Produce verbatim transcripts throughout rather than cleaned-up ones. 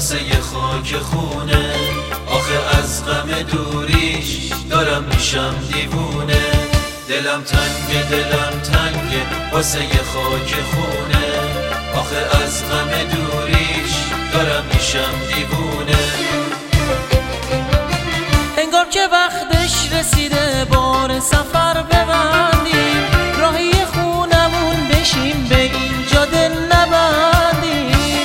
واسه یه خاک خونه. آخه از غم دوریش دارم میشم دیوونه. دلم تنگه دلم تنگه واسه یه خاک خونه. آخه از غم دوریش دارم میشم دیوونه. انگار که وقتش رسیده بار سفر ببندیم، راهی خونمون بشیم به اینجا دل نبندیم.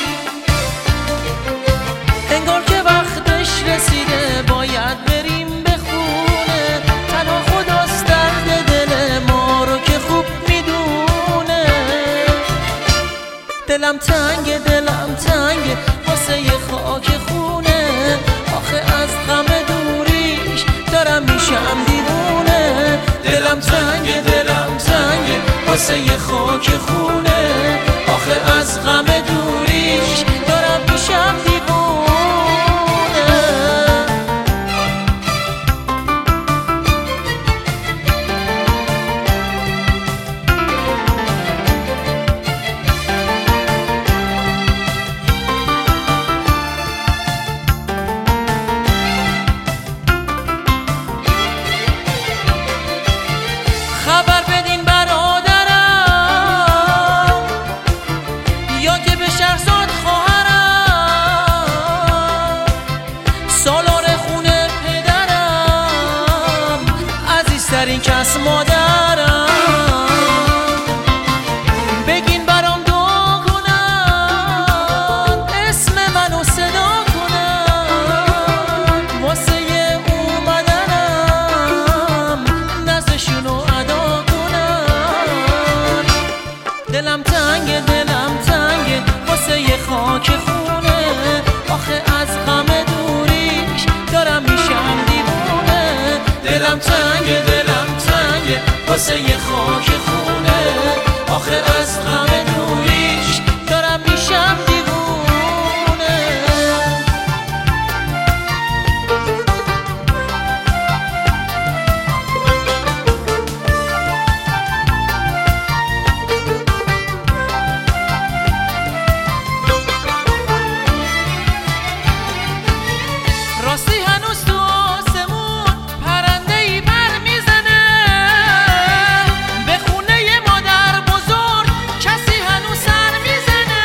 انگار که وقتش رسیده باید بریم به خونه، تنها خداست درد دل ما رو که خوب میدونه. دلم تنگه دلم تنگه واسه یه خاک خونه. آخه از غم دوریش دارم میشم دیوونه. دلم تنگه دلم تنگه واسه یه خاک خونه. آخه از غم دوریش دارم میشم دیوونه. خبر بدین برادرم یا که به شهرزاد خواهرم، سالار خونه پدرم، عزیزترین کس مادرم. بگین برام دعا کنن، اسم منو صدا کنن، واسه اومدنم نزدشونو ادا کنن. دلم تنگه دلم تنگه واسه یه خاک خونه. آخه از غم دوریش دارم میشم دیوونه. دلم تنگه دلم تنگه واسه یه خاک خونه. آخه از غم دوریش دارم میشم دیوونه. راستی هنوز تو آسمون پرنده‌ای پر میزنه، به خونه ی مادر بزرگ کسی هنوز سر میزنه.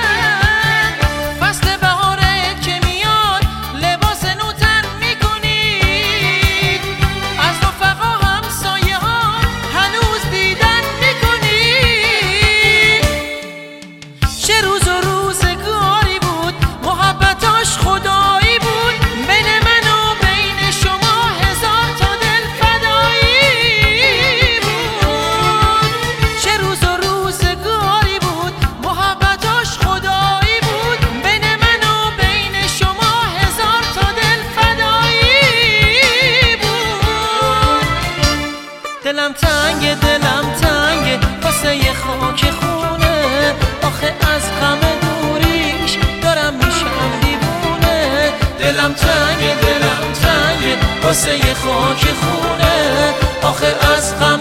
فصل بهاره که میاد لباس نو تن میکنید، از رفقا همسایه ها هنوز دیدن میکنید. چه روز و روزگاری بود محبتاش خدایی بود، بین من و بین شما هزار تا دل فدایی بود. چه روز و روزگاری بود محبتاش خدایی بود، بین من و بین شما هزار تا دل فدایی بود. دلم تنگه دلم تنگه واسه یه خاک خونه. آخه از غم دوریش دارم میشم دیوونه. دلم تنگه دلم تنگه واسه یه خاک خونه. آخه از غم